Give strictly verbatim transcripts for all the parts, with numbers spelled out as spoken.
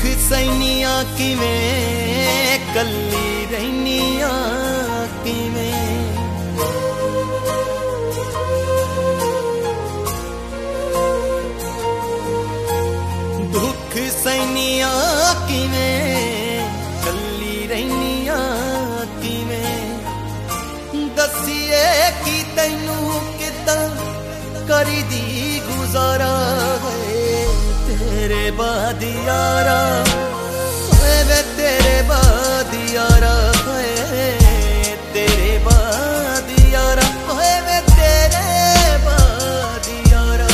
सैनिया किवें कल्ली रहनिया किवें दुख सैनिया किवें कल्ली रहनिया किवें दसिए कि तैनू किदां करी दी गुजारा है तेरे बाद यारा वे तेरे बाद यारा तेरे बाद यारा वे तेरे बाद यारा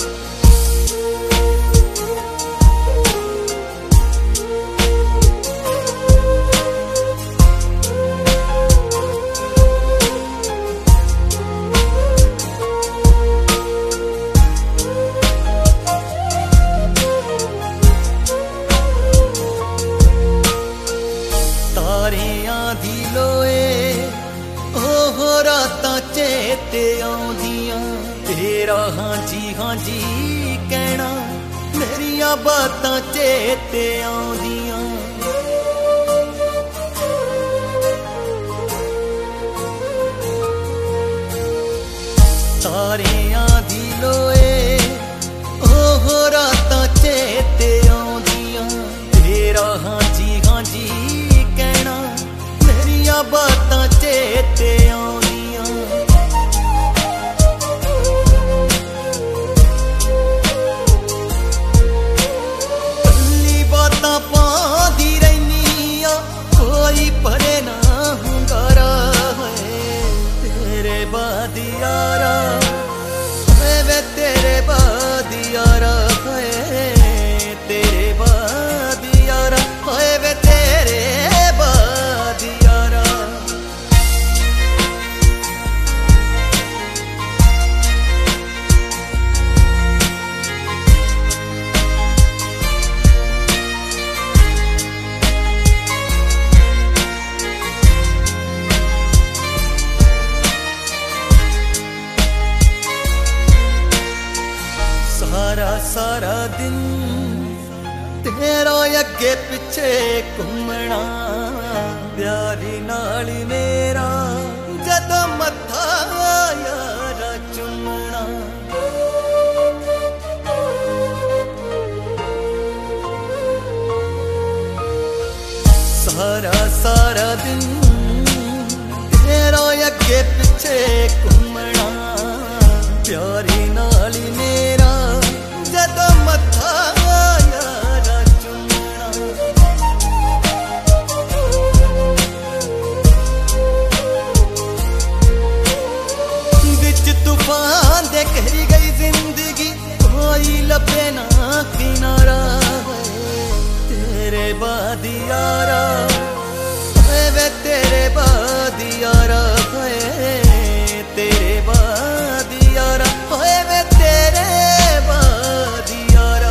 चेते आउंदियां तेरा हाँ जी हाँ जी कहना मेरिया बातां चेते आउंदियां तारियां दी लोए ओह रातां चेते आउंदियां तेरा हाँ जी हाँ जी कहना मेरिया बातां चेते आउंदियां पादी रहनिया कोई परे ना hungaरा है तेरे बाद यारा वे तेरे बाद यारा है तेरे बाद यारा वे तेरे बाद यारा सारा सारा दिन तेरा अगे पिछे घूमना प्यारी नाल मेरा जदों मत्था यारा चुमना सारा सारा दिन तेरा अगे पिछे घूमना प्यारी नाल मेरा जदों मत्था यारा चुमना बिच तूफान दे कहरी गई जिंदगी कोई लभे ना किनारा तेरे बाद यारा वे तेरे बाद यारा तेरे बाद यारा वे तेरे बाद यारा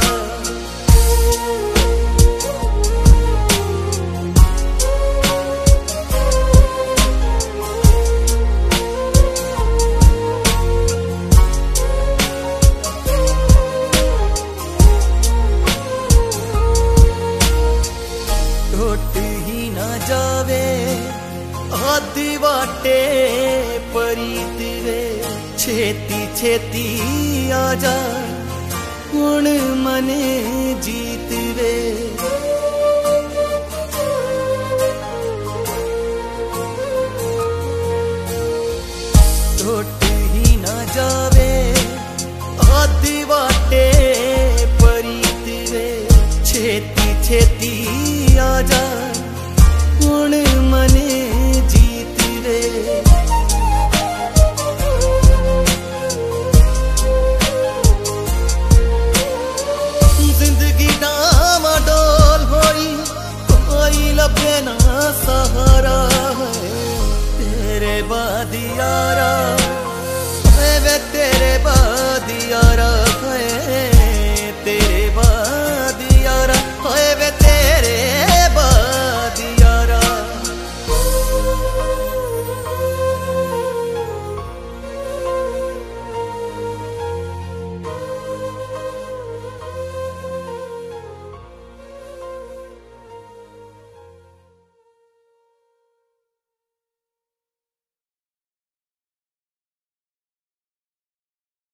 टूट ही ना जावे आदि वाटे परीत वे छेती छेती आजा हुण मने जीत वे